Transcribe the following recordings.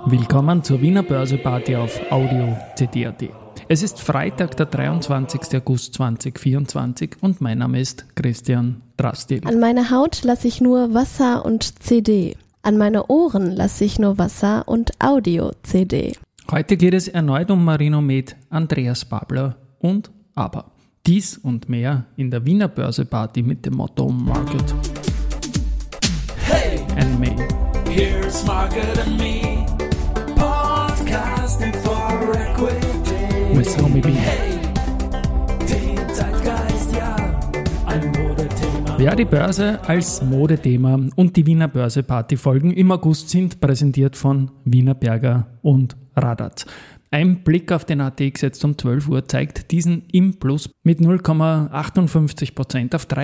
Willkommen zur Wiener Börse-Party auf Audio CD.at. Es ist Freitag, der 23. August 2024 und mein Name ist Christian Drastil. An meine Haut lasse ich nur Wasser und CD. An meine Ohren lasse ich nur Wasser und Audio-CD. Heute geht es erneut um Marinomed, Andreas Babler und ABBA. Dies und mehr in der Wiener Börse-Party mit dem Motto Market and Me. Here's Market and Me, podcasting for equity. With Romy B. Hey, den Zeitgeist, ja, ein Modethema. Ja, die Börse als Modethema und die Wiener Börse-Party-Folgen im August sind präsentiert von Wienerberger und Radatz. Ein Blick auf den ATX jetzt um 12 Uhr zeigt diesen im Plus mit 0,58% auf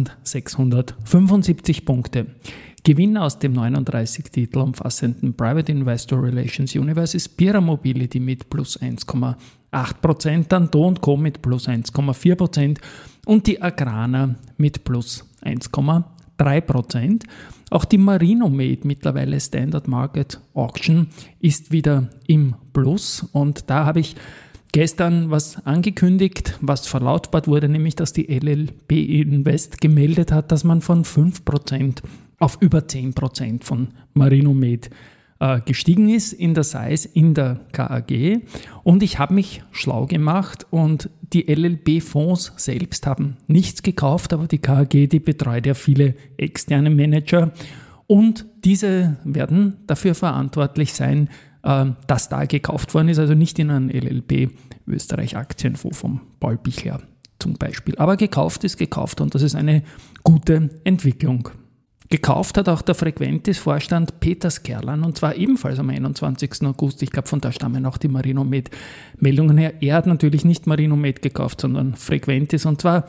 3.675 Punkte. Gewinn aus dem 39 Titel umfassenden Private Investor Relations Universe ist Pira Mobility mit plus 1,8%, dann Do & Co mit plus 1,4% und die Agrana mit plus 1,3%. Auch die Marinomed, mittlerweile Standard Market Auction, ist wieder im Plus und da habe ich gestern was angekündigt, was verlautbart wurde, nämlich dass die LLP Invest gemeldet hat, dass man von 5% auf über 10% von Marinomed gestiegen ist in der Size, in der KAG. Und ich habe mich schlau gemacht und die LLP-Fonds selbst haben nichts gekauft, aber die KAG, die betreut ja viele externe Manager und diese werden dafür verantwortlich sein, dass da gekauft worden ist, also nicht in einem LLP Österreich Aktienfonds vom Paul Bichler zum Beispiel. Aber gekauft ist gekauft und das ist eine gute Entwicklung. Gekauft hat auch der Frequentis-Vorstand Peter Skerlan und zwar ebenfalls am 21. August. Ich glaube, von da stammen auch die Marinomed-Meldungen her. Er hat natürlich nicht Marinomed gekauft, sondern Frequentis und zwar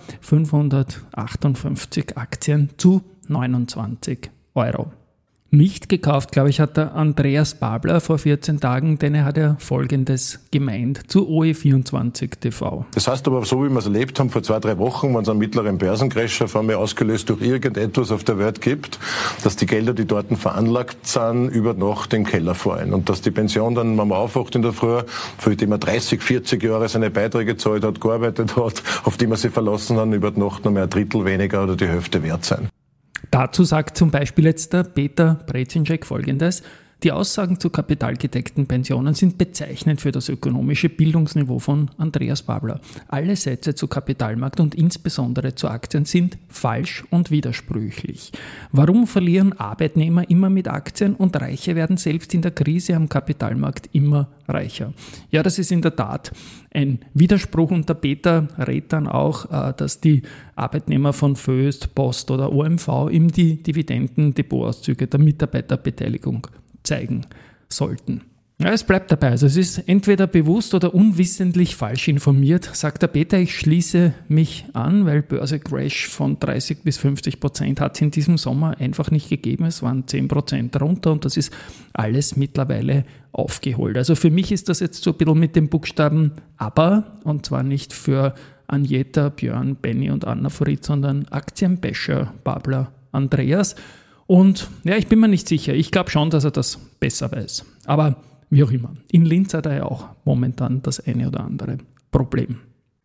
558 Aktien zu 29 Euro. Nicht gekauft, glaube ich, hat der Andreas Babler vor 14 Tagen, denn er hat ja Folgendes gemeint zu OE24 TV. Das heißt aber, so wie wir es erlebt haben vor 2-3 Wochen, wenn es einen mittleren Börsencrash auf einmal ausgelöst durch irgendetwas auf der Welt gibt, dass die Gelder, die dort veranlagt sind, über Nacht den Keller fallen. Und dass die Pension dann, wenn man aufwacht in der Früh, für die man 30, 40 Jahre seine Beiträge gezahlt hat, gearbeitet hat, auf die man sich verlassen hat, über die Nacht noch mehr ein Drittel weniger oder die Hälfte wert sein. Dazu sagt zum Beispiel jetzt der Peter Brezinschek Folgendes: Die Aussagen zu kapitalgedeckten Pensionen sind bezeichnend für das ökonomische Bildungsniveau von Andreas Babler. Alle Sätze zu Kapitalmarkt und insbesondere zu Aktien sind falsch und widersprüchlich. Warum verlieren Arbeitnehmer immer mit Aktien und Reiche werden selbst in der Krise am Kapitalmarkt immer reicher? Ja, das ist in der Tat ein Widerspruch und der Peter rät dann auch, dass die Arbeitnehmer von Föst, Post oder OMV ihm die Dividenden-Depotauszüge der Mitarbeiterbeteiligung zeigen sollten. Ja, es bleibt dabei. Also es ist entweder bewusst oder unwissentlich falsch informiert, sagt der Peter. Ich schließe mich an, weil Börse-Crash von 30 bis 50% hat es in diesem Sommer einfach nicht gegeben. Es waren 10% runter und das ist alles mittlerweile aufgeholt. Also für mich ist das jetzt so ein bisschen mit dem Buchstaben ABBA und zwar nicht für Agneta, Björn, Benny und Anna Fritz, sondern Aktienbasher Babler Andreas. Und ja, ich bin mir nicht sicher. Ich glaube schon, dass er das besser weiß. Aber wie auch immer. In Linz hat er ja auch momentan das eine oder andere Problem.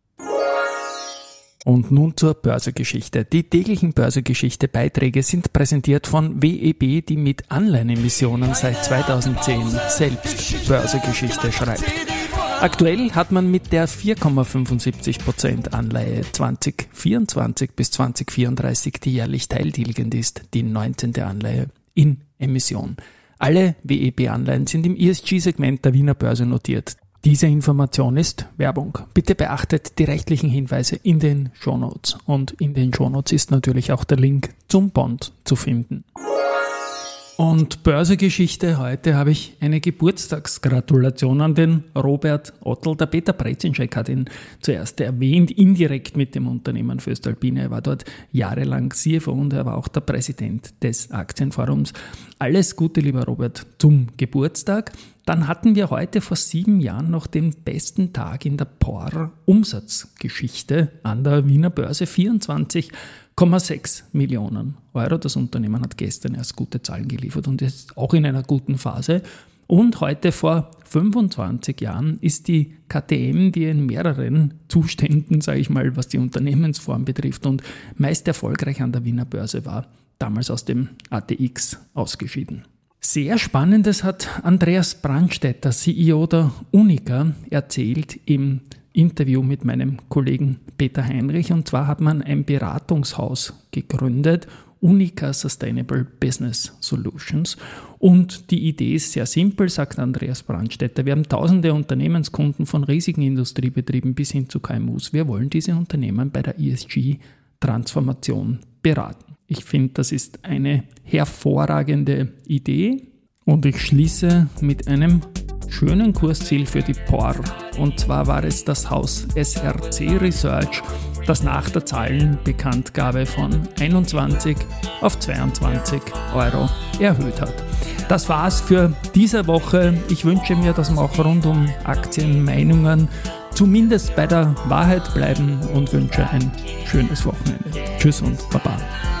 Und nun zur Börsegeschichte. Die täglichen Börsegeschichte-Beiträge sind präsentiert von WEB, die mit Anleihenemissionen seit 2010 selbst Börsegeschichte schreibt. Aktuell hat man mit der 4,75% Anleihe 2024 bis 2034, die jährlich teiltilgend ist, die 19. Anleihe in Emission. Alle WEB-Anleihen sind im ESG-Segment der Wiener Börse notiert. Diese Information ist Werbung. Bitte beachtet die rechtlichen Hinweise in den Shownotes. Und in den Shownotes ist natürlich auch der Link zum Bond zu finden. Und Börsegeschichte, heute habe ich eine Geburtstagsgratulation an den Robert Ottl. Der Peter Brezinschek hat ihn zuerst erwähnt, indirekt mit dem Unternehmen Voestalpine. Er war dort jahrelang CFO und er war auch der Präsident des Aktienforums. Alles Gute, lieber Robert, zum Geburtstag. Dann hatten wir heute vor 7 Jahren noch den besten Tag in der POR-Umsatzgeschichte an der Wiener Börse, 24,6 Millionen Euro. Das Unternehmen hat gestern erst gute Zahlen geliefert und ist auch in einer guten Phase. Und heute vor 25 Jahren ist die KTM, die in mehreren Zuständen, sage ich mal, was die Unternehmensform betrifft und meist erfolgreich an der Wiener Börse war, damals aus dem ATX ausgeschieden. Sehr Spannendes hat Andreas Brandstätter, CEO der Unica, erzählt im Interview mit meinem Kollegen Peter Heinrich. Und zwar hat man ein Beratungshaus gegründet, Unica Sustainable Business Solutions. Und die Idee ist sehr simpel, sagt Andreas Brandstätter. Wir haben tausende Unternehmenskunden von riesigen Industriebetrieben bis hin zu KMUs. Wir wollen diese Unternehmen bei der ESG-Transformation beraten. Ich finde, das ist eine hervorragende Idee. Und ich schließe mit einem schönen Kursziel für die POR. Und zwar war es das Haus SRC Research, das nach der Zahlenbekanntgabe von 21 auf 22 Euro erhöht hat. Das war's für diese Woche. Ich wünsche mir, dass wir auch rund um Aktienmeinungen zumindest bei der Wahrheit bleiben und wünsche ein schönes Wochenende. Tschüss und Baba.